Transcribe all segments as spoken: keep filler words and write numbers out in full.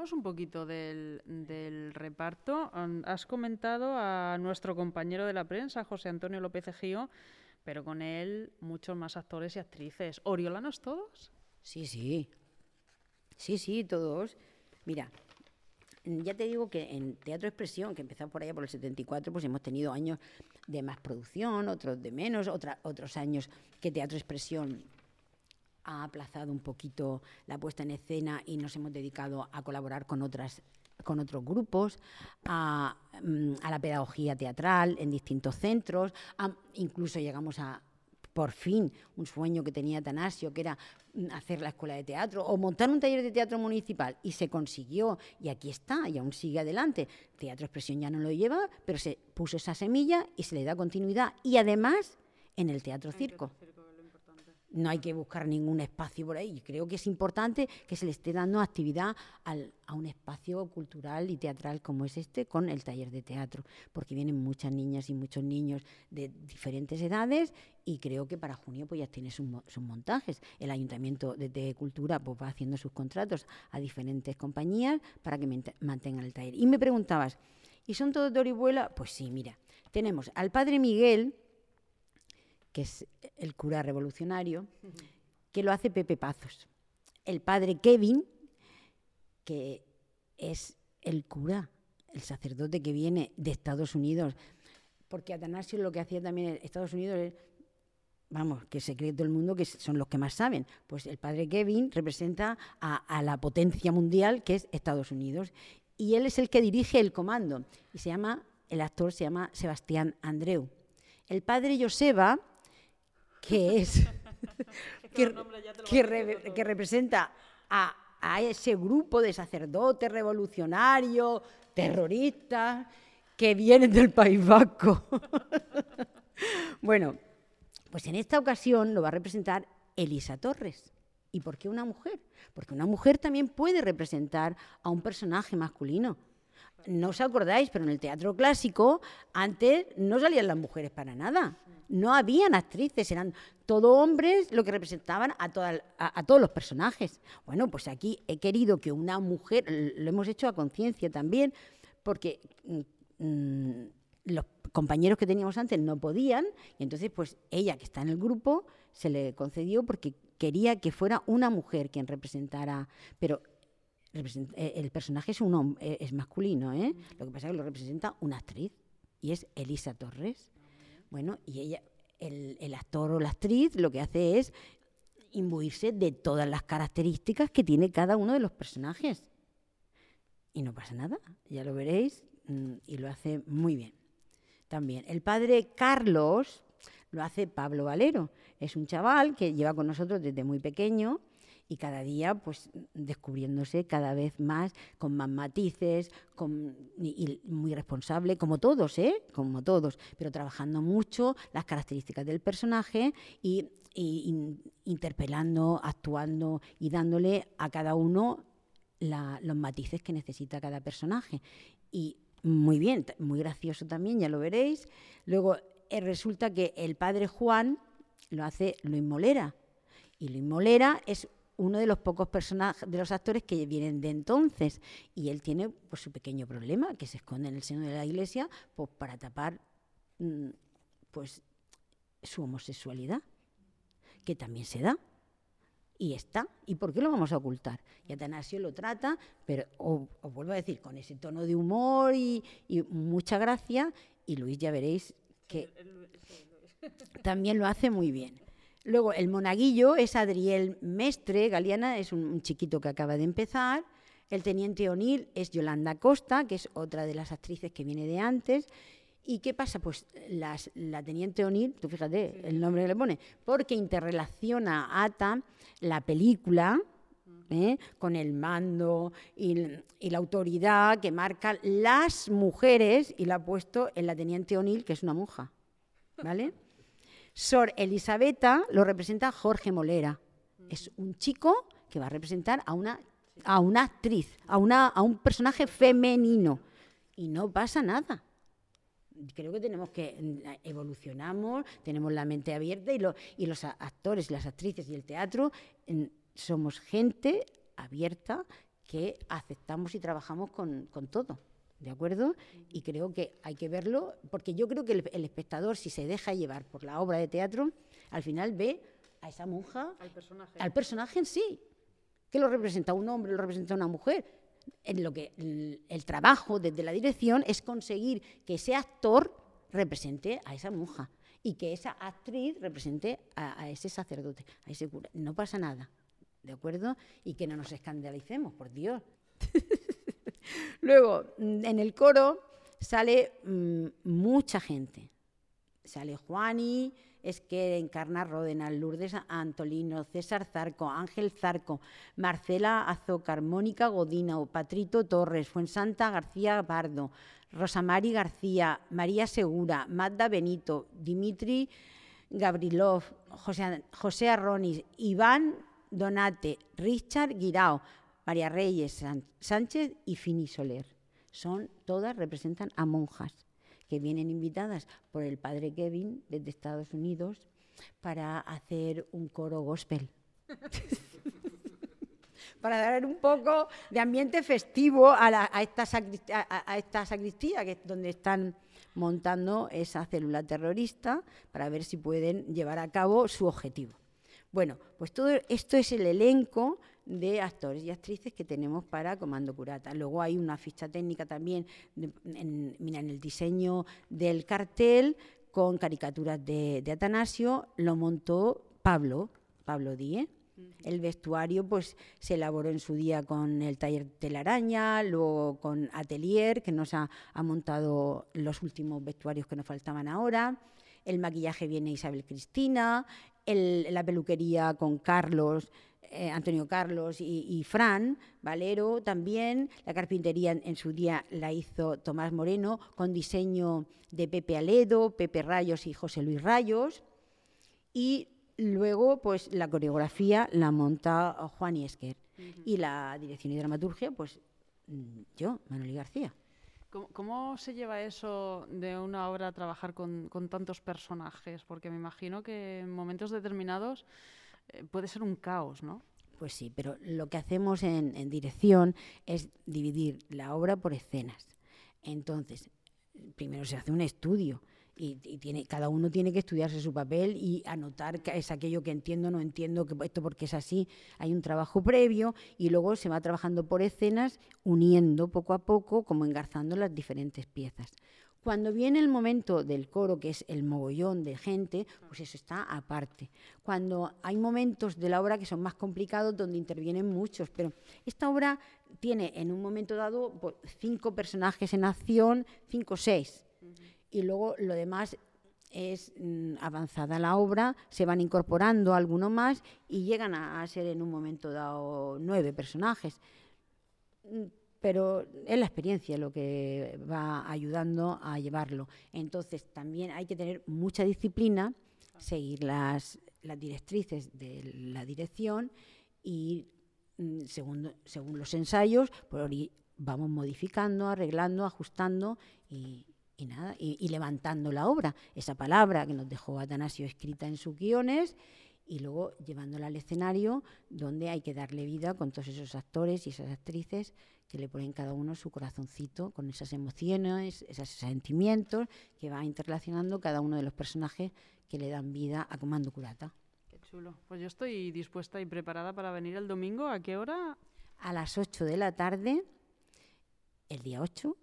háblanos un poquito del, del reparto. Has comentado a nuestro compañero de la prensa, José Antonio López Ejío, pero con él muchos más actores y actrices. ¿Oriolanos todos? Sí, sí. Sí, sí, todos. Mira, ya te digo que en Teatro Expresión, que empezó por allá por el setenta y cuatro, pues hemos tenido años de más producción, otros de menos, otra, otros años que Teatro Expresión ha aplazado un poquito la puesta en escena y nos hemos dedicado a colaborar con otras con otros grupos, a, a la pedagogía teatral en distintos centros, a, incluso llegamos a, por fin, un sueño que tenía Atanasio, que era hacer la escuela de teatro o montar un taller de teatro municipal, y se consiguió, y aquí está, y aún sigue adelante. Teatro Expresión ya no lo lleva, pero se puso esa semilla y se le da continuidad, y además en el Teatro Circo. No hay que buscar ningún espacio por ahí. Creo que es importante que se le esté dando actividad al, a un espacio cultural y teatral como es este, con el taller de teatro, porque vienen muchas niñas y muchos niños de diferentes edades, y creo que para junio pues ya tiene sus, sus montajes. El Ayuntamiento de, de Cultura pues va haciendo sus contratos a diferentes compañías para que mantengan el taller. Y me preguntabas, ¿y son todos de Orihuela? Pues sí, mira, tenemos al padre Miguel, que es el cura revolucionario, que lo hace Pepe Pazos. El padre Kevin, que es el cura, el sacerdote que viene de Estados Unidos, porque Atanasio lo que hacía también en Estados Unidos es, vamos, que se cree todo el mundo que son los que más saben, pues el padre Kevin representa a, a la potencia mundial que es Estados Unidos, y él es el que dirige el comando, y se llama, el actor se llama Sebastián Andreu. El padre Joseba, que es que, que, re, que representa a, a ese grupo de sacerdotes revolucionarios, terroristas, que vienen del País Vasco. Bueno, pues en esta ocasión lo va a representar Elisa Torres. ¿Y por qué una mujer? Porque una mujer también puede representar a un personaje masculino. No os acordáis, pero en el teatro clásico antes no salían las mujeres para nada. No habían actrices, eran todo hombres lo que representaban a, toda, a, a todos los personajes. Bueno, pues aquí he querido que una mujer, lo hemos hecho a conciencia también, porque mmm, los compañeros que teníamos antes no podían, y entonces pues ella, que está en el grupo, se le concedió porque quería que fuera una mujer quien representara, pero el personaje es un hombre, es masculino, ¿eh? Lo que pasa es que lo representa una actriz, y es Elisa Torres. Bueno, y ella, el, el actor o la actriz lo que hace es imbuirse de todas las características que tiene cada uno de los personajes. Y no pasa nada, ya lo veréis, y lo hace muy bien. También el padre Carlos lo hace Pablo Valero. Es un chaval que lleva con nosotros desde muy pequeño, y cada día pues descubriéndose cada vez más, con más matices, con, y, y muy responsable, como todos, ¿eh? Como todos, pero trabajando mucho las características del personaje y, y, y interpelando, actuando y dándole a cada uno la, los matices que necesita cada personaje. Y muy bien, muy gracioso también, ya lo veréis. Luego eh, resulta que el padre Juan lo hace Luis Molera, y Luis Molera es uno de los pocos personajes, de los actores que vienen de entonces, y él tiene pues su pequeño problema, que se esconde en el seno de la iglesia pues para tapar pues su homosexualidad, que también se da, y está, ¿y por qué lo vamos a ocultar? Y Atanasio lo trata, pero os, os vuelvo a decir, con ese tono de humor y, y mucha gracia, y Luis ya veréis que también lo hace muy bien. Luego, el monaguillo es Adriel Mestre, Galeana, es un, un chiquito que acaba de empezar. El teniente O'Neill es Yolanda Costa, que es otra de las actrices que viene de antes. ¿Y qué pasa? Pues las, la teniente O'Neill, tú fíjate sí. el nombre que le pone, porque interrelaciona, ata la película ¿eh? con el mando y, y la autoridad que marcan las mujeres, y la ha puesto en la teniente O'Neill, que es una monja, ¿vale? Sor Elisabetta lo representa Jorge Molera. Es un chico que va a representar a una, a una actriz, a, una, a un personaje femenino. Y no pasa nada. Creo que tenemos que evolucionamos, tenemos la mente abierta, y, lo, y los actores y las actrices y el teatro somos gente abierta que aceptamos y trabajamos con, con todo, ¿de acuerdo? Y creo que hay que verlo, porque yo creo que el, el espectador, si se deja llevar por la obra de teatro, al final ve a esa monja, al personaje, al personaje en sí, que lo representa un hombre, lo representa una mujer. En lo que el, el trabajo desde la dirección es conseguir que ese actor represente a esa monja y que esa actriz represente a, a ese sacerdote, a ese cura. No pasa nada, ¿de acuerdo? Y que no nos escandalicemos, por Dios. Luego, en el coro sale mmm, mucha gente. Sale Juani, Esquer, Encarna Ródena, Lourdes Antolino, César Zarco, Ángel Zarco, Marcela Azócar, Mónica Godina, Patrito Torres, Fuensanta García Pardo, Rosamari García, María Segura, Magda Benito, Dimitri Gabrilov, José, José Arronis, Iván Donate, Richard Guirao, María Reyes Sánchez y Fini Soler. Son, todas representan a monjas que vienen invitadas por el padre Kevin desde Estados Unidos para hacer un coro gospel. Para dar un poco de ambiente festivo a, la, a, esta, sacristía, a, a esta sacristía, que es donde están montando esa célula terrorista, para ver si pueden llevar a cabo su objetivo. Bueno, pues todo esto es el elenco de actores y actrices que tenemos para Comando Curata. Luego hay una ficha técnica también, de, en, mira, en el diseño del cartel, con caricaturas de, de Atanasio, lo montó Pablo, Pablo Díez. Uh-huh. El vestuario pues se elaboró en su día con el taller Telaraña, luego con Atelier, que nos ha, ha montado los últimos vestuarios que nos faltaban ahora. El maquillaje viene Isabel Cristina, el, la peluquería con Carlos, eh, Antonio Carlos y, y Fran Valero también. La carpintería en, en su día la hizo Tomás Moreno, con diseño de Pepe Aledo, Pepe Rayos y José Luis Rayos. Y luego, pues la coreografía la monta Juan y Esquer. Uh-huh. Y la dirección y dramaturgia, pues yo, Manoli García. ¿Cómo, ¿Cómo se lleva eso de una obra a trabajar con, con tantos personajes? Porque me imagino que en momentos determinados eh, puede ser un caos, ¿no? Pues sí, pero lo que hacemos en, en dirección es dividir la obra por escenas. Entonces, primero se hace un estudio y, y tiene, cada uno tiene que estudiarse su papel y anotar qué es aquello que entiendo, no entiendo, que esto porque es así. Hay un trabajo previo y luego se va trabajando por escenas, uniendo poco a poco, como engarzando las diferentes piezas. Cuando viene el momento del coro, que es el mogollón de gente, pues eso está aparte. Cuando hay momentos de la obra que son más complicados, donde intervienen muchos, pero esta obra tiene en un momento dado pues, cinco personajes en acción, cinco o seis. Uh-huh. Y luego lo demás es mmm, avanzada la obra, se van incorporando algunos más y llegan a, a ser en un momento dado nueve personajes. Pero es la experiencia lo que va ayudando a llevarlo. Entonces también hay que tener mucha disciplina, seguir las, las directrices de la dirección y mmm, según, según los ensayos, pues vamos modificando, arreglando, ajustando y Y nada, y, y levantando la obra, esa palabra que nos dejó Atanasio escrita en sus guiones, y luego llevándola al escenario, donde hay que darle vida con todos esos actores y esas actrices que le ponen cada uno su corazoncito con esas emociones, esos sentimientos que va interrelacionando cada uno de los personajes que le dan vida a Comando Curata. Qué chulo. Pues yo estoy dispuesta y preparada para venir el domingo. ¿A qué hora? A las ocho de la tarde, el día ocho.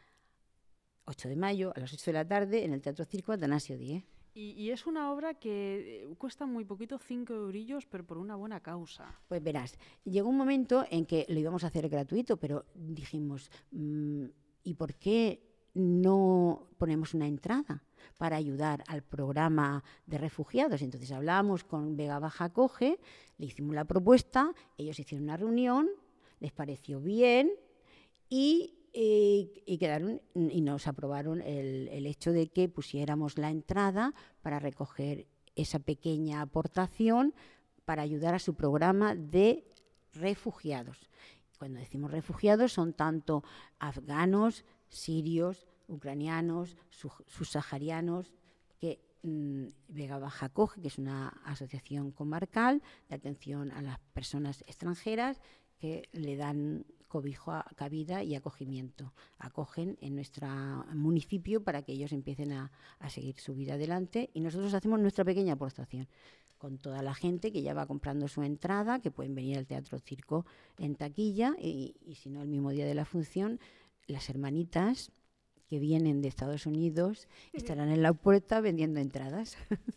ocho de mayo, a las ocho de la tarde, en el Teatro Circo Atanasio Díez. Y, y es una obra que cuesta muy poquito, cinco eurillos, pero por una buena causa. Pues verás, llegó un momento en que lo íbamos a hacer gratuito, pero dijimos, mmm, ¿y por qué no ponemos una entrada para ayudar al programa de refugiados? Entonces hablamos con Vega Baja Acoge, le hicimos la propuesta, ellos hicieron una reunión, les pareció bien y... Y, y, quedaron, y nos aprobaron el, el hecho de que pusiéramos la entrada para recoger esa pequeña aportación para ayudar a su programa de refugiados. Cuando decimos refugiados son tanto afganos, sirios, ucranianos, subsaharianos, que mmm, Vega Baja Acoge, que es una asociación comarcal de atención a las personas extranjeras, que le dan cobijo, a, cabida y acogimiento. Acogen en nuestro municipio para que ellos empiecen a, a seguir su vida adelante y nosotros hacemos nuestra pequeña aportación con toda la gente que ya va comprando su entrada, que pueden venir al Teatro Circo en taquilla y, y si no el mismo día de la función, las hermanitas que vienen de Estados Unidos estarán en la puerta vendiendo entradas.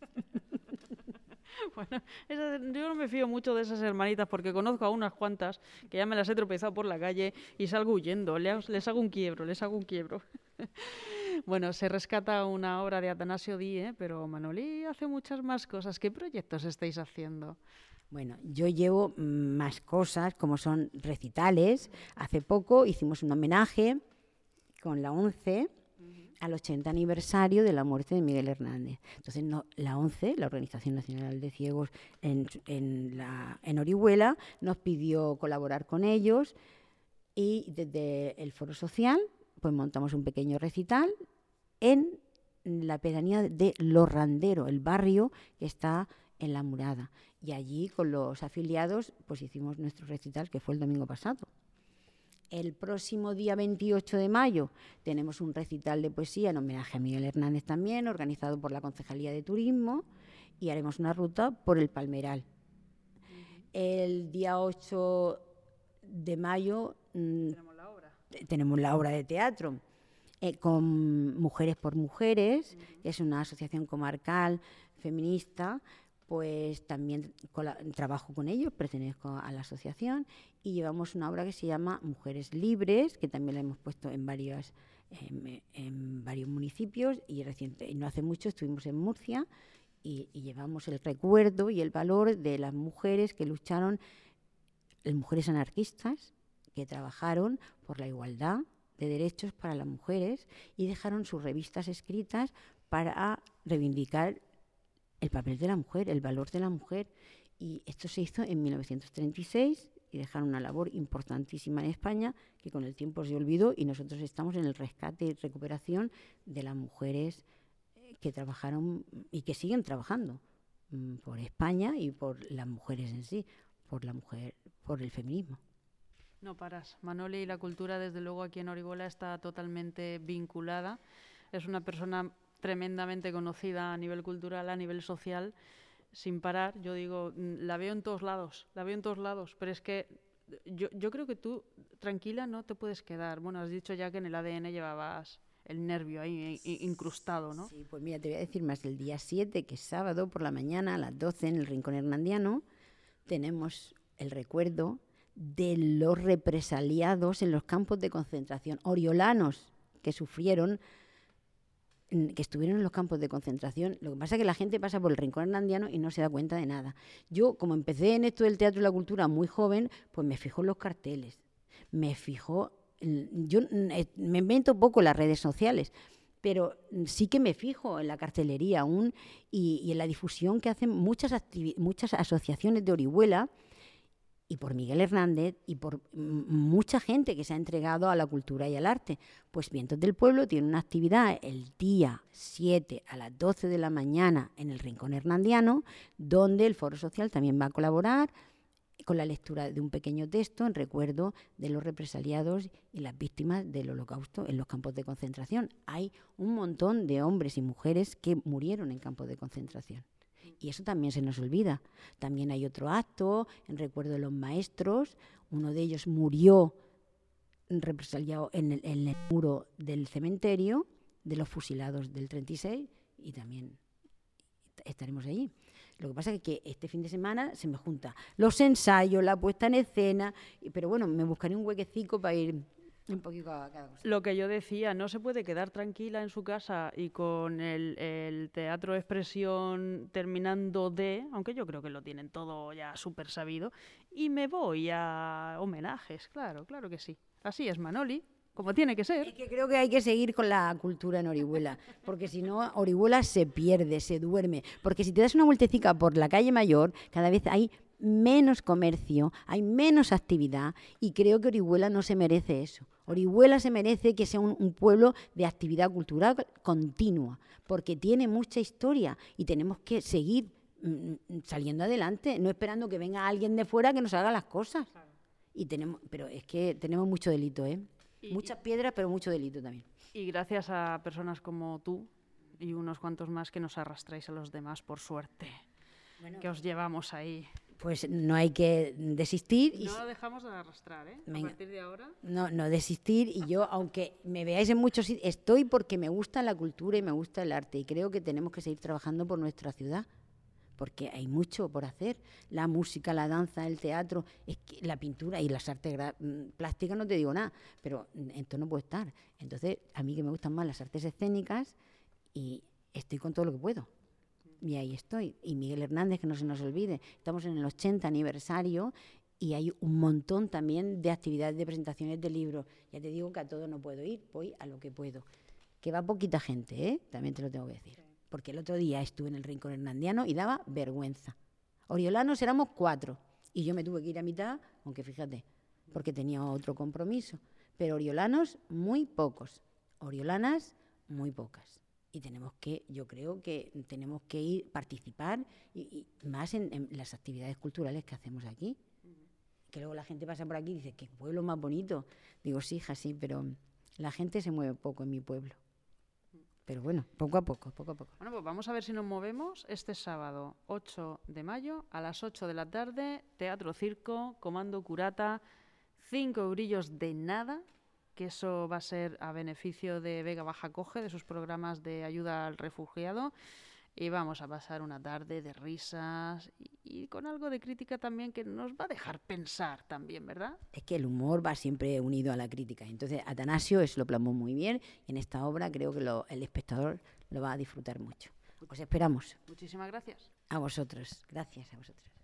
Bueno, esa, yo no me fío mucho de esas hermanitas porque conozco a unas cuantas que ya me las he tropezado por la calle y salgo huyendo, les, les hago un quiebro, les hago un quiebro. Bueno, se rescata una obra de Atanasio Die, pero Manoli hace muchas más cosas. ¿Qué proyectos estáis haciendo? Bueno, yo llevo más cosas, como son recitales. Hace poco hicimos un homenaje con la ONCE al ochenta aniversario de la muerte de Miguel Hernández. Entonces, no, la ONCE, la Organización Nacional de Ciegos en, en, la, en Orihuela, nos pidió colaborar con ellos y desde el Foro Social pues montamos un pequeño recital en la pedanía de Los Randeros, el barrio que está en La Murada. Y allí con los afiliados pues hicimos nuestro recital, que fue el domingo pasado. El próximo día veintiocho de mayo tenemos un recital de poesía en homenaje a Miguel Hernández también, organizado por la Concejalía de Turismo, y haremos una ruta por el Palmeral. El día ocho de mayo mmm, tenemos la obra, tenemos la obra de teatro eh, con Mujeres por Mujeres, uh-huh. que es una asociación comarcal feminista. Pues también la, trabajo con ellos, pertenezco a la asociación y llevamos una obra que se llama Mujeres Libres, que también la hemos puesto en varios, en, en varios municipios y reciente, no hace mucho estuvimos en Murcia y, y llevamos el recuerdo y el valor de las mujeres que lucharon, las mujeres anarquistas que trabajaron por la igualdad de derechos para las mujeres y dejaron sus revistas escritas para reivindicar el papel de la mujer, el valor de la mujer. Y esto se hizo en mil novecientos treinta y seis y dejaron una labor importantísima en España que con el tiempo se olvidó y nosotros estamos en el rescate y recuperación de las mujeres que trabajaron y que siguen trabajando mmm, por España y por las mujeres en sí, por la mujer, por el feminismo. No paras. Manoli, y la cultura desde luego aquí en Orihuela está totalmente vinculada. Es una persona tremendamente conocida a nivel cultural, a nivel social, sin parar. Yo digo, la veo en todos lados, la veo en todos lados, pero es que yo, yo creo que tú tranquila no te puedes quedar. Bueno, has dicho ya que en el A D N llevabas el nervio ahí incrustado, ¿no? Sí, pues mira, te voy a decir más. El día siete, que es sábado, por la mañana, a las doce, en el Rincón Hernandiano, tenemos el recuerdo de los represaliados en los campos de concentración, oriolanos que sufrieron, que estuvieron en los campos de concentración. Lo que pasa es que la gente pasa por el Rincón Hernandiano y no se da cuenta de nada. Yo, como empecé en esto del teatro y la cultura muy joven, pues me fijo en los carteles, me fijo, yo me invento poco las redes sociales, pero sí que me fijo en la cartelería aún y, y en la difusión que hacen muchas, activi- muchas asociaciones de Orihuela y por Miguel Hernández y por m- mucha gente que se ha entregado a la cultura y al arte. Pues Vientos del Pueblo tiene una actividad el día siete a las doce de la mañana en el Rincón Hernandiano, donde el Foro Social también va a colaborar con la lectura de un pequeño texto en recuerdo de los represaliados y las víctimas del Holocausto en los campos de concentración. Hay un montón de hombres y mujeres que murieron en campos de concentración. Y eso también se nos olvida. También hay otro acto en recuerdo de los maestros. Uno de ellos murió represaliado en el, en el muro del cementerio de los fusilados del treinta y seis y también estaremos allí. Lo que pasa es que este fin de semana se me junta los ensayos, la puesta en escena, pero bueno, me buscaré un huequecico para ir un poquito a cada cosa. Lo que yo decía, no se puede quedar tranquila en su casa y con el, el teatro de expresión terminando de, aunque yo creo que lo tienen todo ya súper sabido, y me voy a homenajes, claro, claro que sí. Así es, Manoli, como tiene que ser. Es que creo que hay que seguir con la cultura en Orihuela, porque si no, Orihuela se pierde, se duerme. Porque si te das una vueltecica por la calle Mayor, cada vez hay menos comercio, hay menos actividad, y creo que Orihuela no se merece eso. Orihuela se merece que sea un, un pueblo de actividad cultural continua, porque tiene mucha historia y tenemos que seguir mm, saliendo adelante, no esperando que venga alguien de fuera que nos haga las cosas. Y tenemos, pero es que tenemos mucho delito, ¿eh? Y, Muchas piedras, pero mucho delito también. Y gracias a personas como tú y unos cuantos más que nos arrastráis a los demás, por suerte, bueno, que os llevamos ahí. Pues no hay que desistir. Y no dejamos de arrastrar, ¿eh? Venga. A partir de ahora. No, no desistir. Y yo, aunque me veáis en muchos sitios, estoy porque me gusta la cultura y me gusta el arte. Y creo que tenemos que seguir trabajando por nuestra ciudad. Porque hay mucho por hacer. La música, la danza, el teatro, es que la pintura y las artes plásticas, no te digo nada, pero esto no puede estar. Entonces, a mí que me gustan más las artes escénicas y estoy con todo lo que puedo. Y ahí estoy. Y Miguel Hernández, que no se nos olvide. Estamos en el ochenta aniversario y hay un montón también de actividades de presentaciones de libros. Ya te digo que a todo no puedo ir, voy a lo que puedo. Que va poquita gente, ¿eh? También te lo tengo que decir. Porque el otro día estuve en el Rincón Hernandiano y daba vergüenza. Oriolanos éramos cuatro y yo me tuve que ir a mitad, aunque fíjate, porque tenía otro compromiso. Pero oriolanos, muy pocos. Oriolanas, muy pocas. Y tenemos que, yo creo que tenemos que ir, participar y, y más en, en las actividades culturales que hacemos aquí. Que luego la gente pasa por aquí y dice, qué pueblo más bonito. Digo, sí, hija, sí, pero la gente se mueve poco en mi pueblo. Pero bueno, poco a poco, poco a poco. Bueno, pues vamos a ver si nos movemos este sábado, ocho de mayo, a las ocho de la tarde, Teatro Circo, Comando Curata, cinco eurillos de nada, que eso va a ser a beneficio de Vega Baja Coge, de sus programas de ayuda al refugiado. Y vamos a pasar una tarde de risas y, y con algo de crítica también que nos va a dejar pensar también, ¿verdad? Es que el humor va siempre unido a la crítica. Entonces, Atanasio eso lo plasmó muy bien y en esta obra creo que lo, el espectador lo va a disfrutar mucho. Os esperamos. Muchísimas gracias. A vosotros. Gracias a vosotros.